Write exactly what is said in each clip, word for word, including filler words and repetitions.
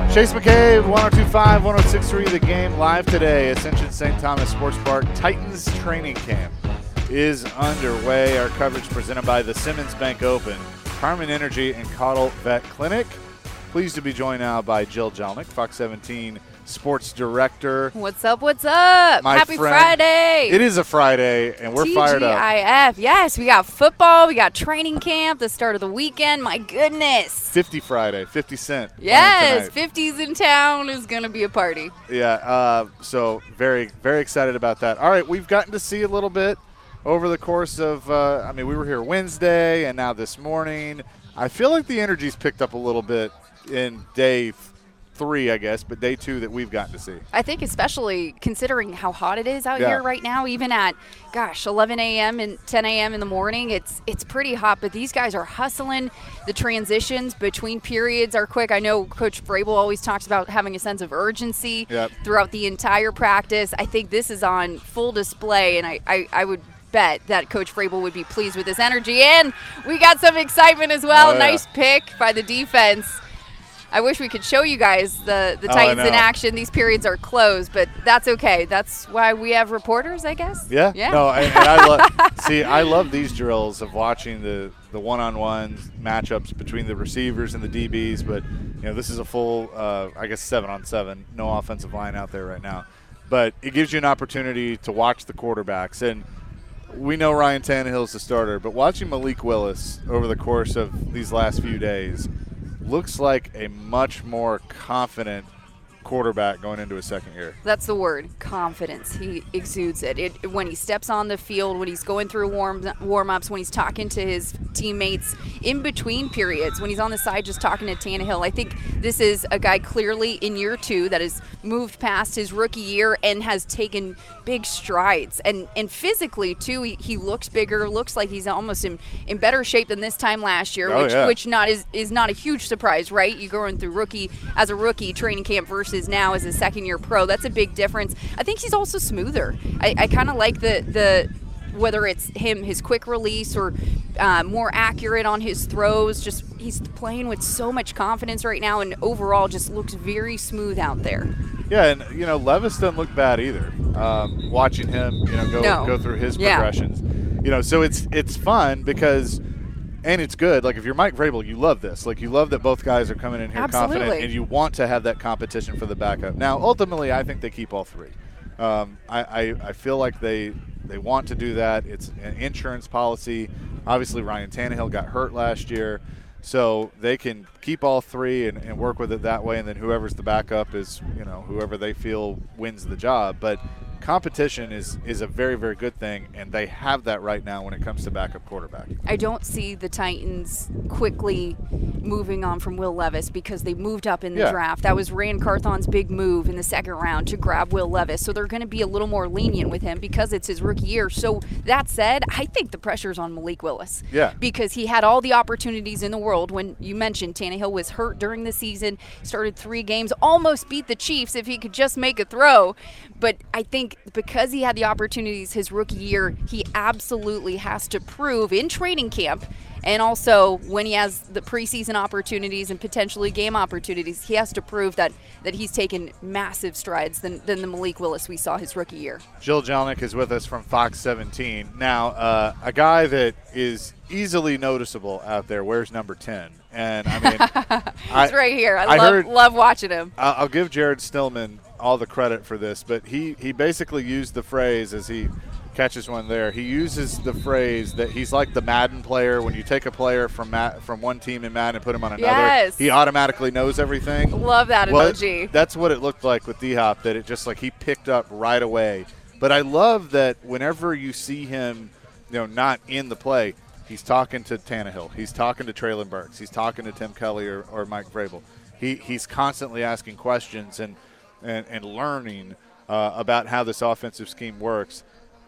Chase McCabe, one oh two point five, one oh six point three The Game, live today. Ascension Saint Thomas Sports Park. Titans training camp is underway. Our coverage presented by the Simmons Bank Open, Carmen Energy, and Caudle Vet Clinic. Pleased to be joined now by Jill Jelnick, Fox seventeen Sports Director. What's up, what's up? My Happy friend. Friday. It is a Friday, and we're fired up. T G I F. Yes, we got football, we got training camp, the start of the weekend. My goodness. fifty Friday, fifty Cent. Yes, fifties in town is going to be a party. Yeah, uh, so very, very excited about that. All right, we've gotten to see a little bit over the course of, uh, I mean, we were here Wednesday and now this morning. I feel like the energy's picked up a little bit in day three, I guess, but day two that we've gotten to see. I think especially considering how hot it is out Yeah. here right now, even at, gosh, eleven a.m. and ten a.m. in the morning, it's it's pretty hot, but these guys are hustling. The transitions between periods are quick. I know Coach Vrabel always talks about having a sense of urgency Yep. throughout the entire practice. I think this is on full display, and I, I, I would bet that Coach Vrabel would be pleased with this energy. And we got some excitement as well. Oh, yeah. Nice pick by the defense. I wish we could show you guys the, the Oh, I Titans in know. action. These periods are closed, but that's okay. That's why we have reporters, I guess. Yeah. Yeah. No, I, and I love see. I love these drills of watching the the one-on-one matchups between the receivers and the D Bs. But you know, this is a full, uh, I guess, seven-on-seven. No offensive line out there right now, but it gives you an opportunity to watch the quarterbacks. And we know Ryan Tannehill's the starter, but watching Malik Willis over the course of these last few days looks like a much more confident quarterback going into his second year. That's the word, confidence. He exudes it. it. When he steps on the field, when he's going through warm, warm-ups, when he's talking to his teammates in between periods, when he's on the side just talking to Tannehill. I think this is a guy clearly in year two that has moved past his rookie year and has taken big strides. And and physically, too, he, he looks bigger, looks like he's almost in, in better shape than this time last year, Oh, which yeah. which not is, is not a huge surprise, right? You're going through rookie as a rookie training camp versus now as a second year pro. That's a big difference. I think he's also smoother. I, I kind of like the the whether it's him, his quick release, or uh, more accurate on his throws. Just he's playing with so much confidence right now, and overall just looks very smooth out there. Yeah, and you know Levis doesn't look bad either. Um, watching him, you know, go No. go through his Yeah. progressions, you know, so it's it's fun because, and it's good. Like if you're Mike Vrabel, you love this. Like you love that both guys are coming in here confident, Absolutely. and you want to have that competition for the backup. Now, ultimately, I think they keep all three. Um, I, I I feel like they they want to do that. It's an insurance policy. Obviously, Ryan Tannehill got hurt last year. So they can keep all three and, and work with it that way, and then whoever's the backup is, you know, whoever they feel wins the job. But competition is, is a very, very good thing, and they have that right now when it comes to backup quarterback. I don't see the Titans quickly moving on from Will Levis because they moved up in the Yeah. draft. That was Rand Carthon's big move in the second round to grab Will Levis. So they're going to be a little more lenient with him because it's his rookie year. So that said, I think the pressure's on Malik Willis. Yeah. Because he had all the opportunities in the world. When you mentioned Tannehill was hurt during the season, started three games, almost beat the Chiefs if he could just make a throw. But I think because he had the opportunities his rookie year, he absolutely has to prove in training camp, and also when he has the preseason opportunities and potentially game opportunities, he has to prove that, that he's taken massive strides than, than the Malik Willis we saw his rookie year. Jill Jelnick is with us from Fox seventeen. Now, uh, a guy that is easily noticeable out there wears number ten. And, I mean, He's right here. I, I love, heard- love watching him. I'll I'll give Jared Stillman all the credit for this, but he, he basically used the phrase as he catches one there. He uses the phrase that he's like the Madden player. When you take a player from Ma- from one team in Madden and put him on another, Yes. he automatically knows everything. Love that Well, emoji. that's what it looked like with D-Hop, that it just like he picked up right away. But I love that whenever you see him, you know, not in the play, he's talking to Tannehill. He's talking to Traylon Burks. He's talking to Tim Kelly or, or Mike Vrabel. He he's constantly asking questions and and, and learning uh, about how this offensive scheme works.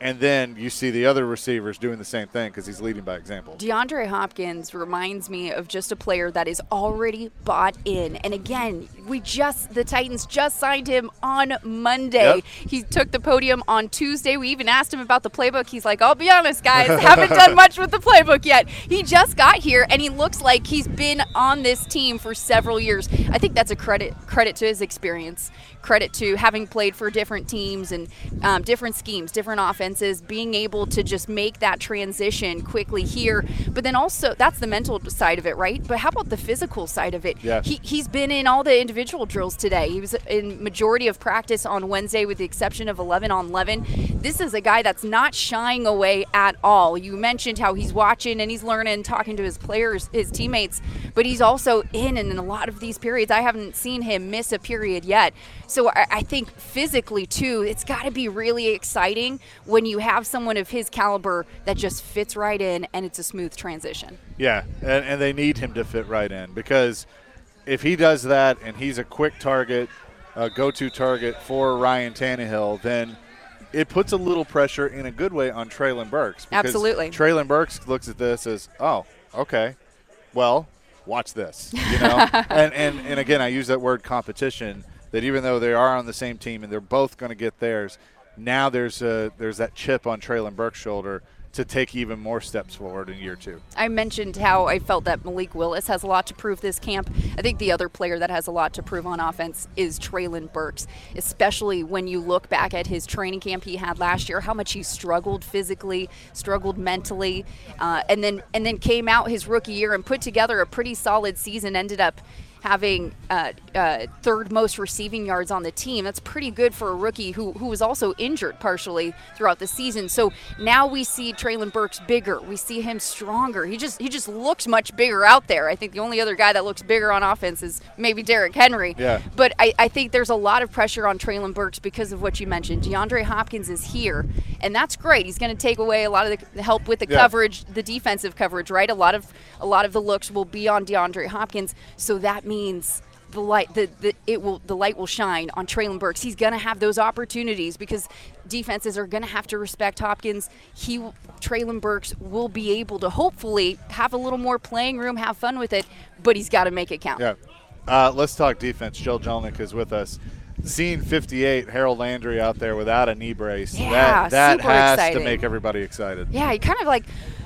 And then you see the other receivers doing the same thing because he's leading by example. DeAndre Hopkins reminds me of just a player that is already bought in. And again, we just the Titans just signed him on Monday. Yep. He took the podium on Tuesday. We even asked him about the playbook. He's like, I'll be honest, guys, haven't done much with the playbook yet. He just got here, and he looks like he's been on this team for several years. I think that's a credit credit to his experience, credit to having played for different teams and um, different schemes, different offenses, being able to just make that transition quickly here. But then also, that's the mental side of it, right? But how about the physical side of it? Yeah. He, he's been in all the individual drills today. He was in majority of practice on Wednesday with the exception of eleven on eleven. This is a guy that's not shying away at all. You mentioned how he's watching and he's learning, talking to his players, his teammates, but he's also in and in a lot of these periods. I haven't seen him miss a period yet. So I, I think physically, too, it's got to be really exciting when you have someone of his caliber that just fits right in and it's a smooth transition. Yeah, and, and they need him to fit right in because if he does that and he's a quick target, a go-to target for Ryan Tannehill, then it puts a little pressure in a good way on Treylon Burks. Because Absolutely. Treylon Burks looks at this as, oh, okay, well, watch this. You know, and, and and again, I use that word competition. That even though they are on the same team and they're both going to get theirs, now there's a there's that chip on Treylon Burks' shoulder to take even more steps forward in year two. I mentioned how I felt that Malik Willis has a lot to prove this camp. I think the other player that has a lot to prove on offense is Treylon Burks, especially when you look back at his training camp he had last year, how much he struggled physically, struggled mentally, uh, and then and then came out his rookie year and put together a pretty solid season, ended up having uh, uh, third most receiving yards on the team. That's pretty good for a rookie who, who was also injured partially throughout the season. So now we see Treylon Burks bigger. We see him stronger. He just he just looks much bigger out there. I think the only other guy that looks bigger on offense is maybe Derrick Henry. Yeah. But I, I think there's a lot of pressure on Treylon Burks because of what you mentioned. DeAndre Hopkins is here, and that's great. He's going to take away a lot of the help with the yeah. coverage, the defensive coverage, right? A lot of a lot of the looks will be on DeAndre Hopkins, so that means the light the, the it will the light will shine on Treylon Burks. He's going to have those opportunities because defenses are going to have to respect Hopkins. He Treylon Burks will be able to hopefully have a little more playing room, have fun with it, but he's got to make it count. Yeah. Uh, let's talk defense. Joe Jelnick is with us. Seeing fifty-eight, Harold Landry out there without a knee brace, Yeah, that, that super has exciting. to make everybody excited. Yeah, he kind of like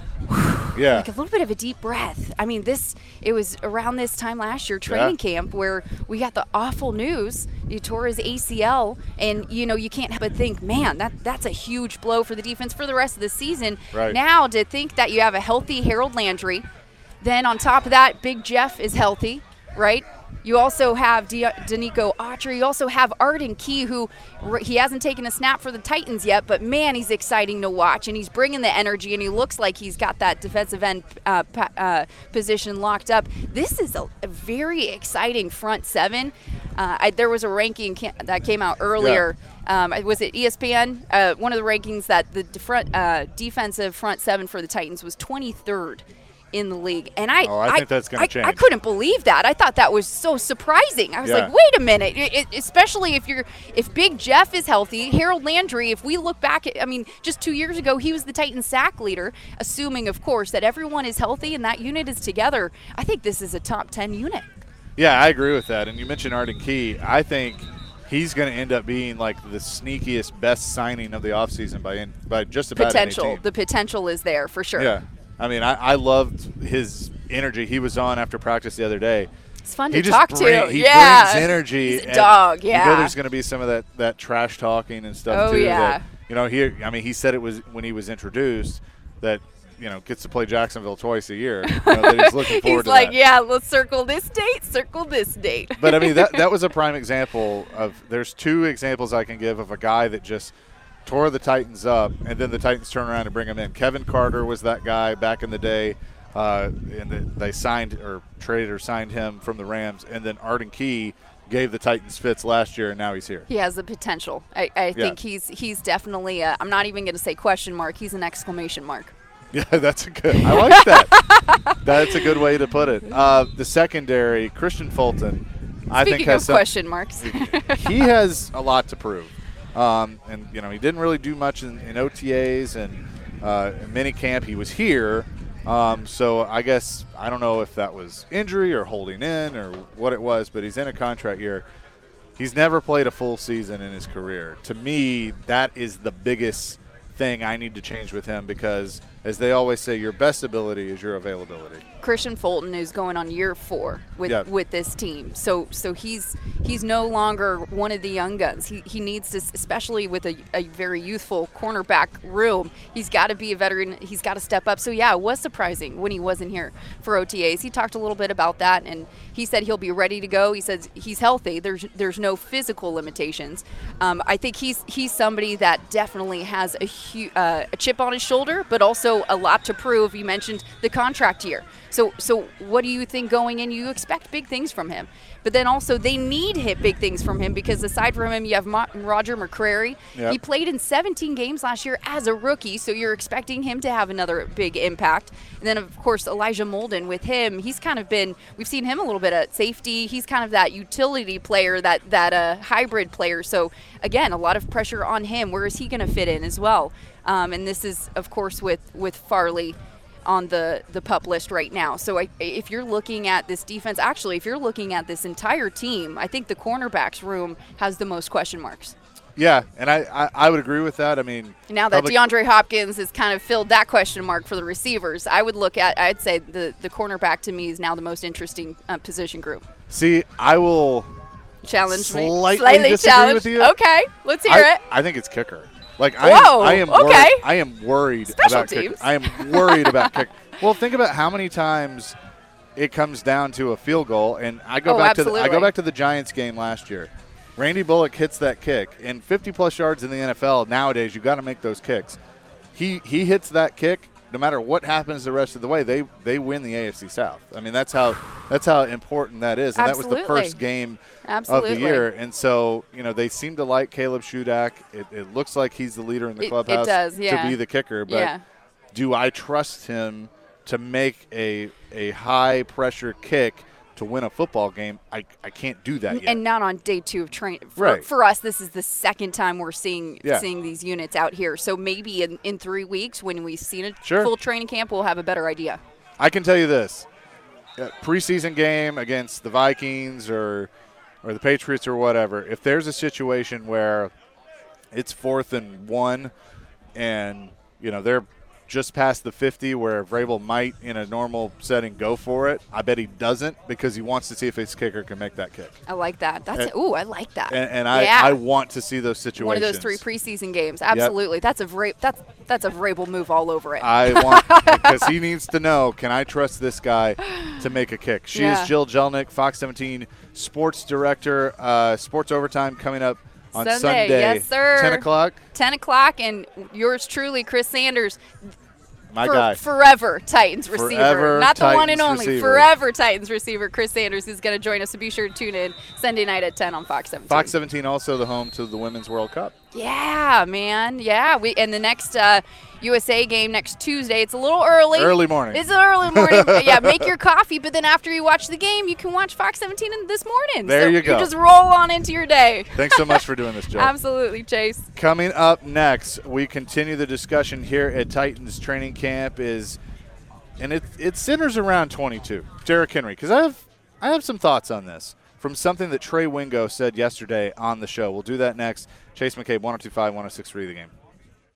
Yeah. like a little bit of a deep breath. I mean, this it was around this time last year, training Yeah. camp, where we got the awful news. He tore his A C L, and you know you can't help but think, man, that that's a huge blow for the defense for the rest of the season. Right. Now to think that you have a healthy Harold Landry, then on top of that, Big Jeff is healthy, right? You also have De- Danico Autry. You also have Arden Key, who r- he hasn't taken a snap for the Titans yet, but man, he's exciting to watch, and he's bringing the energy, and he looks like he's got that defensive end uh, pa- uh, position locked up. This is a, a very exciting front seven. Uh, I, there was a ranking ca- that came out earlier. Um, was it E S P N? Uh, one of the rankings that the def- uh, defensive front seven for the Titans was twenty-third in the league, and I Oh, I think that's gonna I, change. I couldn't believe that. I thought that was so surprising. I was Yeah. like, wait a minute, it, it, especially if you're if Big Jeff is healthy, Harold Landry. If we look back at, I mean, just two years ago, he was the Titans sack leader, assuming, of course, that everyone is healthy and that unit is together. I think this is a top ten unit. Yeah, I agree with that. And you mentioned Arden Key. I think he's going to end up being like the sneakiest, best signing of the offseason by in, by just about Potential, any team. the potential is there for sure. Yeah. I mean, I, I loved his energy. He was on after practice the other day. It's fun He to just talk bring- to. He yeah, brings energy. He's a and dog. You Yeah. know there's going to be some of that, that trash talking and stuff, Oh, too. yeah. That, you know, here, I mean, he said it was when he was introduced that, you know, gets to play Jacksonville twice a year. You know, that he's looking forward He's to like, that. yeah, let's circle this date, circle this date. But, I mean, that, that was a prime example of – there's two examples I can give of a guy that just tore the Titans up, and then the Titans turn around and bring him in. Kevin Carter was that guy back in the day, uh, and the, they signed or traded or signed him from the Rams. And then Arden Key gave the Titans fits last year, and now he's here. He has the potential. I, I think he's he's definitely a, I'm not even going to say question mark. He's an exclamation mark. Yeah, that's a good – I like that. That's a good way to put it. Uh, the secondary, Christian Fulton, I Speaking think has of some, question marks. he has a lot to prove. Um, and, you know, he didn't really do much in, in O T As and uh, in mini camp. He was here. Um, so I guess I don't know if that was injury or holding in or what it was, but he's in a contract year. He's never played a full season in his career. To me, that is the biggest thing I need to change with him because, as they always say, your best ability is your availability. Christian Fulton is going on year four with Yep. with this team, so so he's he's no longer one of the young guns. He he needs to, especially with a, a very youthful cornerback room. He's got to be a veteran. He's got to step up. So yeah, it was surprising when he wasn't here for O T As. He talked a little bit about that, and he said he'll be ready to go. He says he's healthy. There's there's no physical limitations. Um, I think he's he's somebody that definitely has a hu- uh, a chip on his shoulder, but also a lot to prove. You mentioned the contract year. So, so what do you think going in? You expect big things from him, but then also they need hit big things from him because aside from him, you have Mo- Roger McCrary. Yep. He played in seventeen games last year as a rookie, so you're expecting him to have another big impact. And then, of course, Elijah Molden with him. He's kind of been, we've seen him a little bit at safety. He's kind of that utility player, that that uh, hybrid player. So, again, a lot of pressure on him. Where is he going to fit in as well? Um, and this is, of course, with, with Farley on the, the pup list right now. So I, if you're looking at this defense, actually, if you're looking at this entire team, I think the cornerbacks room has the most question marks. Yeah, and I, I, I would agree with that. I mean, Now that probably- DeAndre Hopkins has kind of filled that question mark for the receivers, I would look at, I'd say the, the cornerback to me is now the most interesting uh, position group. See, I will Challenge me. slightly Slightly disagree challenge. with you. Okay, let's hear I, it. I think it's kicker. Like I Whoa, am, I am okay. worried. I am worried Special about teams. kicker. I am worried about kicker. Well, think about how many times it comes down to a field goal, and I go Oh, back to the, I absolutely. go back to the Giants game last year. Randy Bullock hits that kick, and fifty plus yards in the N F L nowadays, you got to make those kicks. He he hits that kick. No matter what happens the rest of the way, they they win the A F C South. I mean, that's how that's how important that is. And Absolutely. that was the first game Absolutely. of the year. And so, you know, they seem to like Caleb Shudak. It, it looks like he's the leader in the It- it clubhouse does, yeah. to be the kicker. But Yeah. do I trust him to make a a high pressure kick to win a football game? I, I can't do that yet. And not on day two of training. For, Right. for us, this is the second time we're seeing Yeah. seeing these units out here. So maybe in, in three weeks, when we've seen a Sure. full training camp, we'll have a better idea. I can tell you this. Uh, preseason game against the Vikings or or the Patriots or whatever, if there's a situation where it's fourth and one and, you know, they're just past the fifty where Vrabel might, in a normal setting, go for it, I bet he doesn't because he wants to see if his kicker can make that kick. I like that. That's And- ooh, I like that. And, and I, yeah. I want to see those situations. One of those three preseason games. Absolutely. That's a Vra- that's that's a Vrabel move all over it. I want because he needs to know, can I trust this guy to make a kick? She Yeah. is Jill Jelnick, Fox seventeen sports director. Uh, sports Overtime coming up on Sunday. Sunday. Yes, sir. ten o'clock. ten o'clock, and yours truly, Chris Sanders, My for- guy. forever Titans receiver. Forever Not the one and Titans only, receiver. forever Titans receiver. Chris Sanders is going to join us, so be sure to tune in Sunday night at ten on Fox seventeen. Fox seventeen also the home to the Women's World Cup. Yeah, man. Yeah. We and the next uh, U S A game next Tuesday. It's a little early. Early morning. It's an early morning. Yeah, make your coffee, but then after you watch the game, you can watch Fox seventeen in this morning. There so you go. just roll on into your day. Thanks so much for doing this, Joe. Absolutely, Chase. Coming up next, we continue the discussion here at Titans training camp is, and it it centers around twenty-two, Derrick Henry, because I have I have some thoughts on this from something that Trey Wingo said yesterday on the show. We'll do that next. Chase McCabe, one oh two point five, one oh six point three The Game.